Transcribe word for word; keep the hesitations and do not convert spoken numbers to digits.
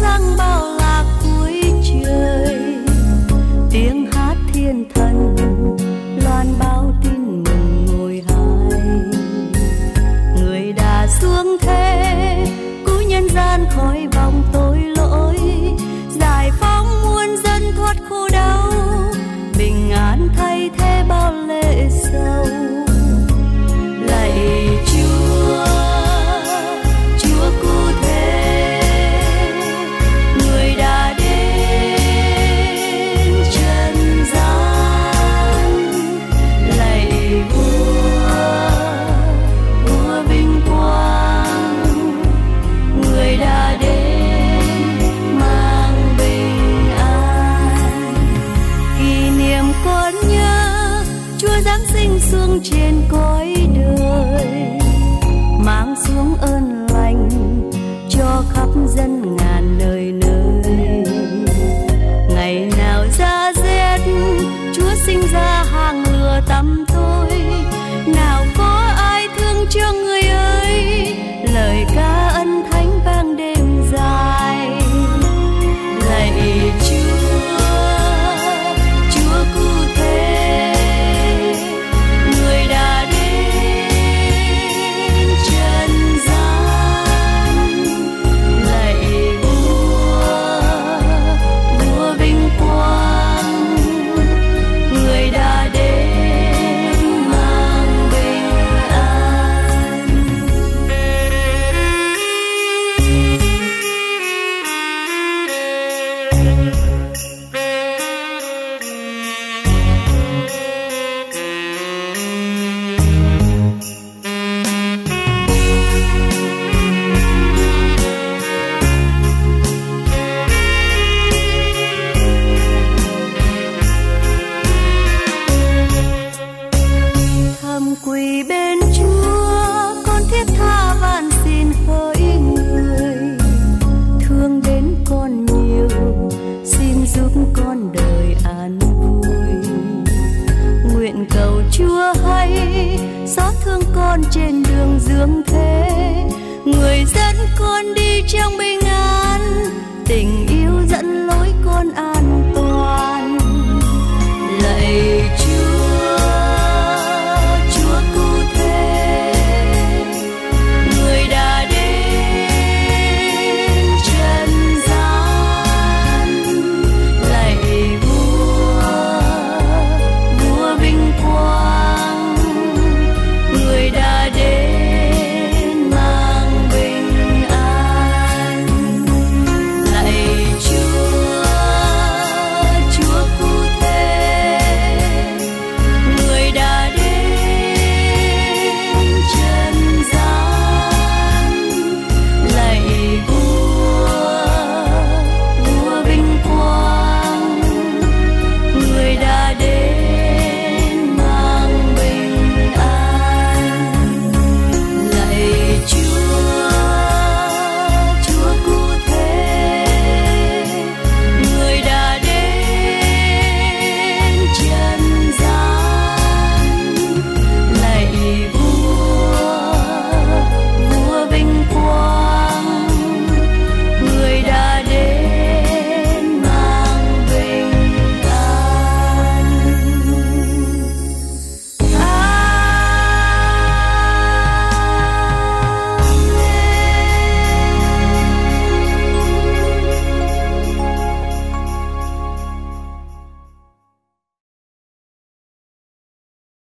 sang bao la cuối trời. Tiếng hát thiên thần loan báo tin mừng ngồi hai. Người đã xuống thế cứu nhân gian khỏi vòng tội lỗi, giải phóng muôn dân thoát khổ đau, bình an thay thế bao lệ sầu. Lạy Chúa, Chúa cứu thế, người đã đến trần gian. Lạy Vua, Vua vinh quang, người đã đến mang bình an. Kỷ niệm con nhớ Chúa giáng sinh xuống trên cõi đời, mang xuống ơn lành cho khắp dân ngàn nơi nơi. Ngày nào ra rét Chúa sinh ra hàng lửa tăm tối, nào có ai thương cho người ơi, lời ca ân thánh vang đêm dài. Lạy Chúa, Chúa cứu thế, người đã đến trần gian. Lạy Vua, Vua vinh quang, người đã đến mang bình an. Thầm quỳ bên Chúa, con thiết tha van xin hỡi người, thương đến con nhiều, xin giúp con đời an vui. Nguyện cầu Chúa hay xót thương con trên đường dương thế, người dẫn con đi trong bình